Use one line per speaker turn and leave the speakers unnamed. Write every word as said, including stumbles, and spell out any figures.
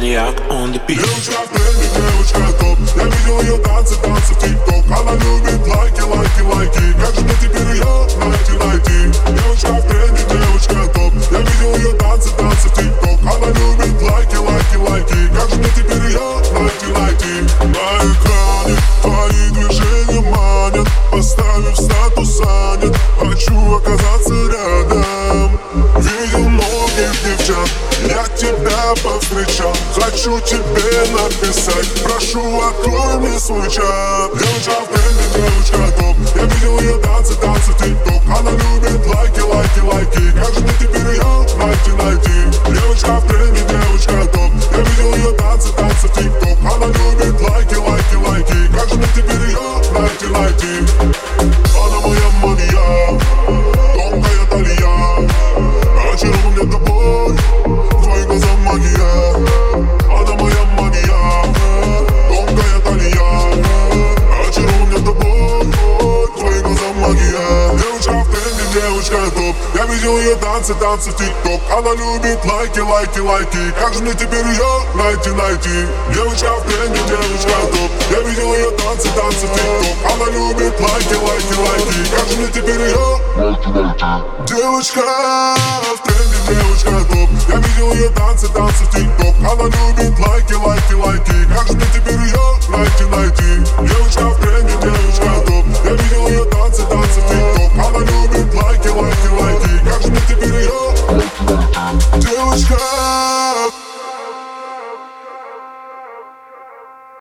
Maniac on the beat.
Девочка в тренде, девочка топ. Я видел ее танцы, танцы в тик-ток. Она любит лайки, лайки, лайки. Как же мне теперь ее найти, найти? Девочка в тренде, девочка топ. Я видел ее танцы, танцы в тик-ток. Она любит лайки, лайки, лайки. Как же мне теперь ее найти, найти? На экране твои движения манят, поставив статус занят. Хочу оказаться рядом. Видел многих девчат, я тебя повстречал. Хочу тебе написать, прошу, открой мне свой чат. Девочка в тренде, девочка топ. Я видел ее танцы, танцы в тик-ток. Она любит лайки, лайки, лайки. Как же мне теперь ее найти, найти? Девочка в тренде, девочка топ. Я видел ее танцы, танцы в тик-ток. Она любит лайки, лайки, лайки. Как же мне теперь ее найти, найти? Она моя мания, тонкая талия. Очарован мне тобой, твои глаза магия. Она моя мания, тонкая талия. Очарован мне тобой, твои глаза магия. Девочка в тренде, девочка топ. Я видел ее танцы, танцы в тик-ток. Она любит лайки, лайки, лайки. Как же мне теперь ее найти, найти? Девочка в тренде, девочка топ. Я видел ее танцы, танцы в тик-ток. Она любит лайки, лайки, лайки. Как же мне теперь ее найти, найти? Девочка в тренде, девочка топ. Я видел ее танцы, танцы в тик-ток. Она любит